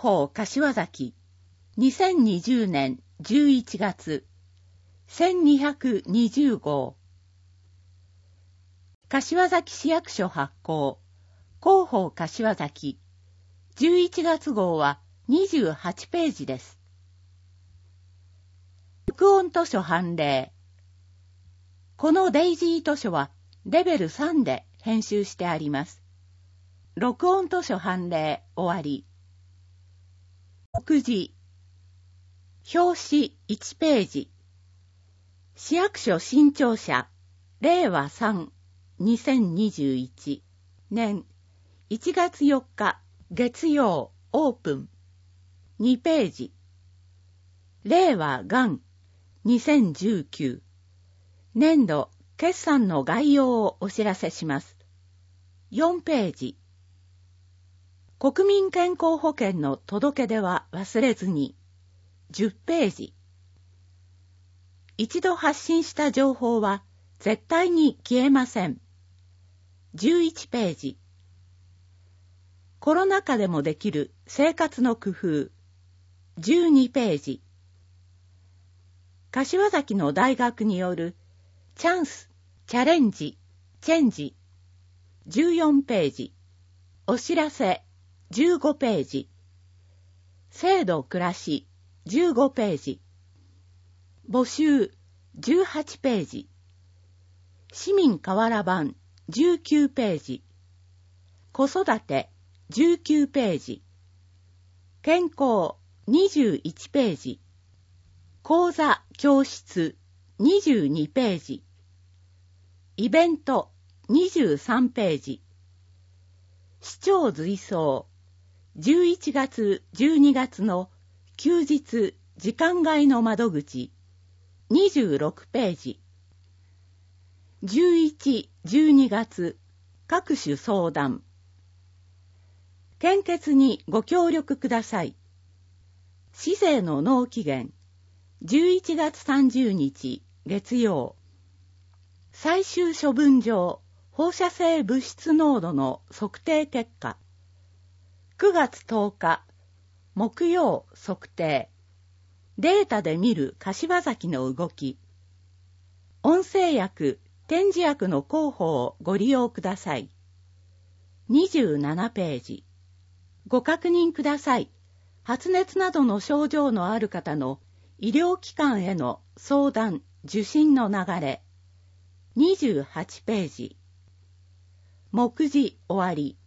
報柏崎2020年11月1220号。柏崎市役所発行広報柏崎11月号は28ページです。録音図書判例。このデイジー図書はレベル3で編集してあります。録音図書判例終わり。目次。表紙1ページ。市役所新庁舎令和3 2021年1月4日月曜オープン2ページ。令和元2019年度決算の概要をお知らせします。4ページ。国民健康保険の届け出は忘れずに10ページ。一度発信した情報は絶対に消えません。11ページ。コロナ禍でもできる生活の工夫。12ページ。柏崎の大学によるチャンス、チャレンジ、チェンジ。14ページ。お知らせ。15ページ。制度暮らし。15ページ。募集。18ページ。市民河原版。19ページ。子育て。19ページ。健康。21ページ。講座教室。22ページ。イベント。23ページ。市長随走。11月12月の休日時間外の窓口。26ページ。11、12月各種相談。献血にご協力ください。市政の納期限。11月30日月曜。最終処分場放射性物質濃度の測定結果。9月10日木曜測定。データで見る柏崎の動き。音声薬、点字薬の候補をご利用ください。27ページ。ご確認ください。発熱などの症状のある方の医療機関への相談、受診の流れ。28ページ。目次終わり。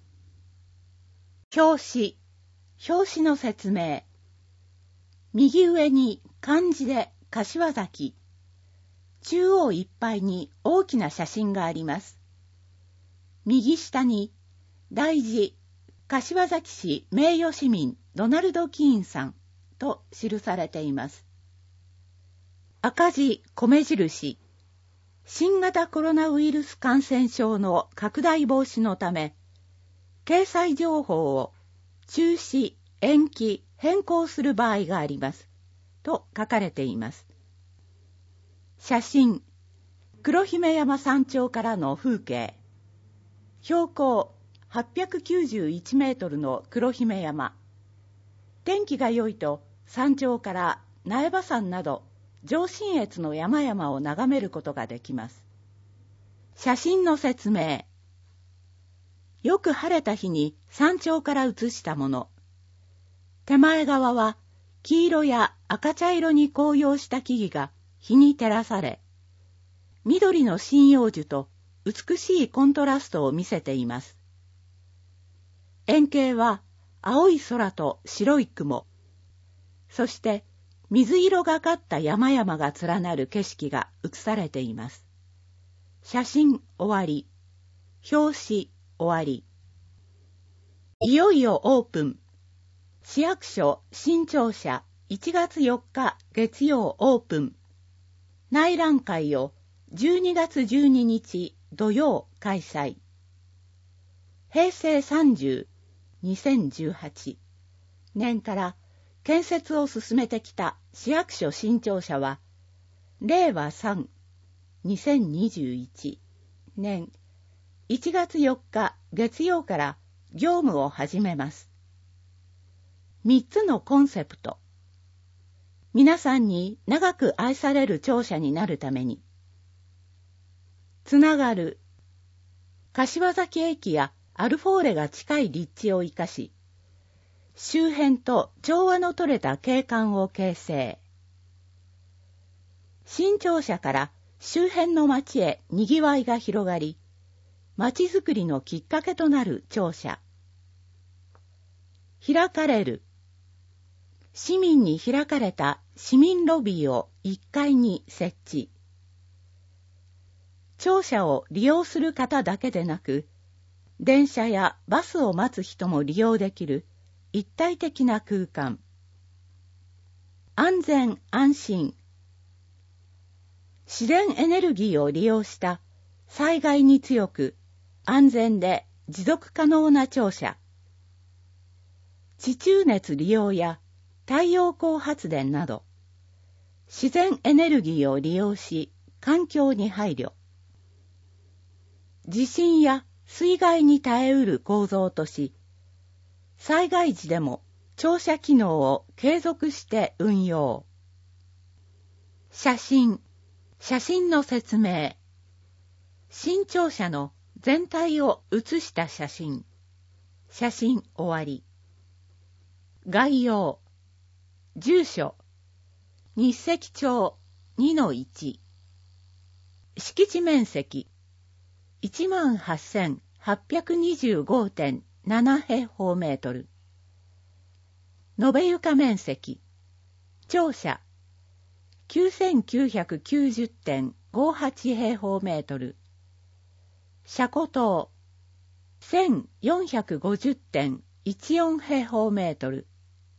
表紙の説明。右上に漢字で柏崎。中央いっぱいに大きな写真があります。右下に大字柏崎市名誉市民ドナルド・キーンさんと記されています。赤字米印。新型コロナウイルス感染症の拡大防止のため、掲載情報を中止、延期、変更する場合があります。と書かれています。写真。黒姫山山頂からの風景。標高891メートルの黒姫山。天気が良いと山頂から苗場山など上信越の山々を眺めることができます。写真の説明。よく晴れた日に山頂から写したもの。手前側は黄色や赤茶色に紅葉した木々が日に照らされ、緑の針葉樹と美しいコントラストを見せています。遠景は青い空と白い雲、そして水色がかった山々が連なる景色が写されています。写真終わり。表紙終わり。いよいよオープン。市役所新庁舎1月4日月曜オープン。内覧会を12月12日土曜開催。平成30、2018年から建設を進めてきた市役所新庁舎は、令和3、2021年1月4日月曜から業務を始めます。 3つのコンセプト。皆さんに長く愛される著者になるために。つながる。柏崎駅やアルフォーレが近い立地を生かし、周辺と調和の取れた景観を形成。新庁舎から周辺の町へにぎわいが広がり、町づくりのきっかけとなる庁舎。開かれる。市民に開かれた市民ロビーを1階に設置。庁舎を利用する方だけでなく、電車やバスを待つ人も利用できる一体的な空間。安全安心。自然エネルギーを利用した災害に強く安全で持続可能な庁舎。地中熱利用や太陽光発電など自然エネルギーを利用し環境に配慮。地震や水害に耐えうる構造とし、災害時でも庁舎機能を継続して運用。写真の説明。新庁舎の全体を写した写真。写真終わり。概要。住所。日赤町 2-1。敷地面積。18,825.7 平方メートル。延べ床面積。庁舎。9,990.58 平方メートル。車庫棟。1,450.14 平方メートル。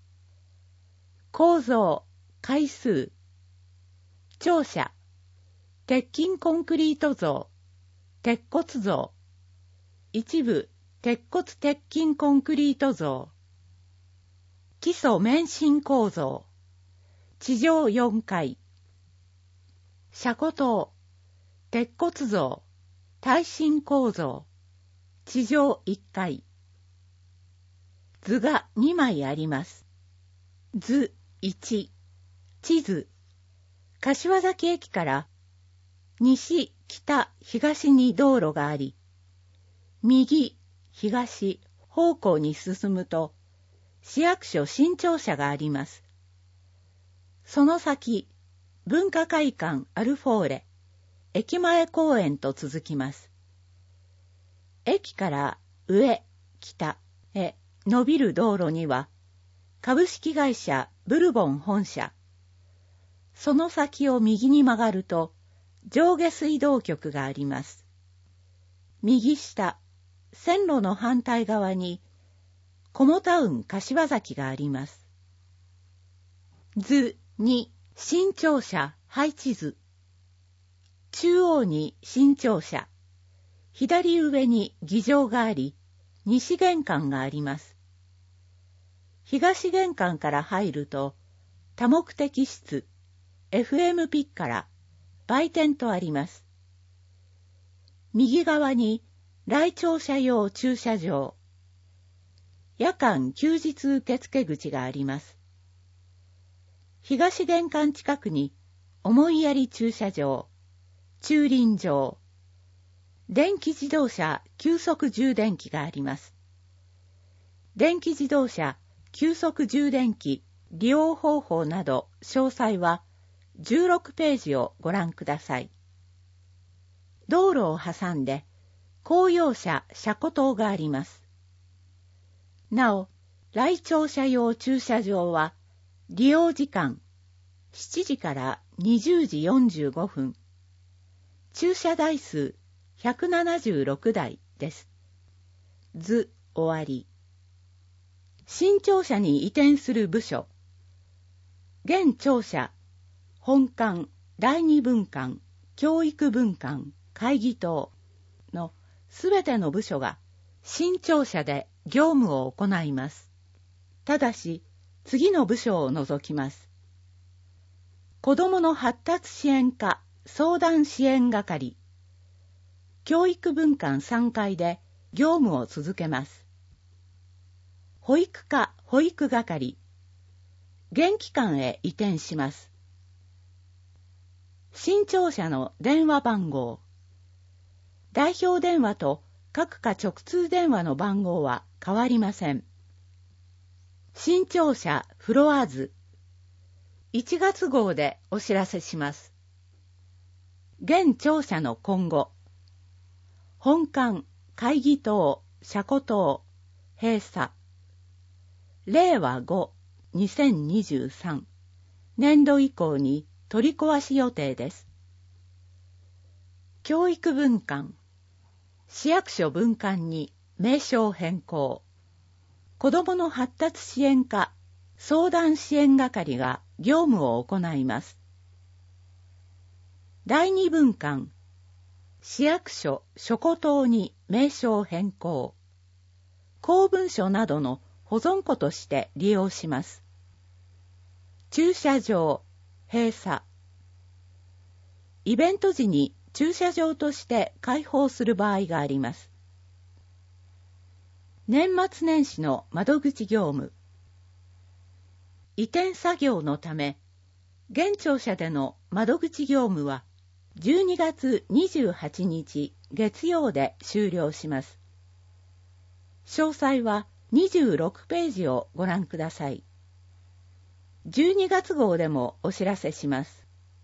構造、階数。庁舎。鉄筋コンクリート造。鉄骨造。一部鉄骨鉄筋コンクリート造。基礎免震構造。地上4階。車庫棟。鉄骨造。耐震構造。地上1階。図が2枚あります。図1。地図。柏崎駅から西、北、東に道路があり、右、東方向に進むと市役所新庁舎があります。その先、文化会館アルフォーレ、駅前公園と続きます。駅から上、北へ伸びる道路には、株式会社ブルボン本社。その先を右に曲がると、上下水道局があります。右下、線路の反対側に、コモタウン柏崎があります。図2、新庁舎配置図。中央に新庁舎、左上に議場があり、西玄関があります。東玄関から入ると、多目的室、FM ピッカラ、売店とあります。右側に来庁舎用駐車場、夜間休日受付口があります。東玄関近くに思いやり駐車場、駐輪場、電気自動車急速充電器があります。電気自動車急速充電器利用方法など詳細は16ページをご覧ください。道路を挟んで公用車車庫棟があります。なお、来庁舎用駐車場は利用時間7時から20時45分。駐車台数176台です。図終わり。新庁舎に移転する部署。現庁舎、本館、第二分館、教育分館、会議棟のすべての部署が新庁舎で業務を行います。ただし、次の部署を除きます。子どもの発達支援課相談支援係、教育分館3階で業務を続けます。 保育課保育係、現機関へ移転します。新庁舎の電話番号。代表電話と各課直通電話の番号は変わりません。新庁舎フロア図。1月号でお知らせします。現庁舎の今後。本館、会議棟、車庫棟、閉鎖。令和5、2023年度以降に取り壊し予定です。教育分館。市役所分館に名称変更。子どもの発達支援課、相談支援係が業務を行います。第二分館。市役所書庫棟に名称変更。公文書などの保存庫として利用します。駐車場、閉鎖。イベント時に駐車場として開放する場合があります。年末年始の窓口業務。移転作業のため、現庁舎での窓口業務は12月28日月曜で終了します。詳細は26ページをご覧ください。12月号でもお知らせします。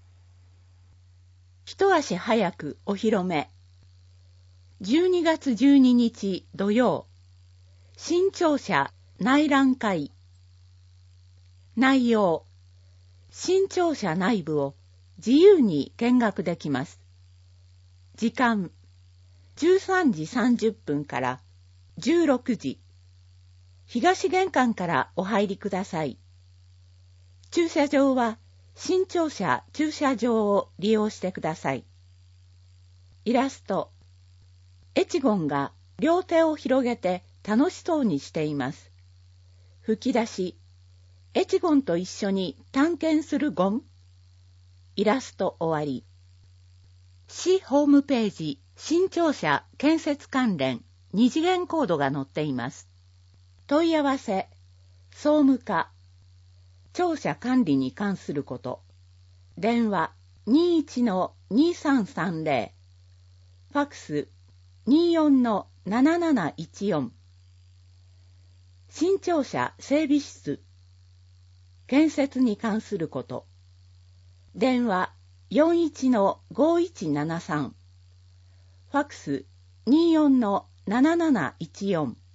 一足早くお披露目。12月12日土曜、新庁舎内覧会。内容、新庁舎内部を自由に見学できます。時間、13時30分から16時。東玄関からお入りください。駐車場は新庁舎駐車場を利用してください。イラスト。エチゴンが両手を広げて楽しそうにしています。吹き出し。エチゴンと一緒に探検するゴン。イラスト終わり。市ホームページ、新庁舎建設関連2次元コードが載っています。問い合わせ、総務課、庁舎管理に関すること。電話 21-2330。ファクス 24-7714。新庁舎整備室。建設に関すること。電話 41-5173。ファクス 24-7714。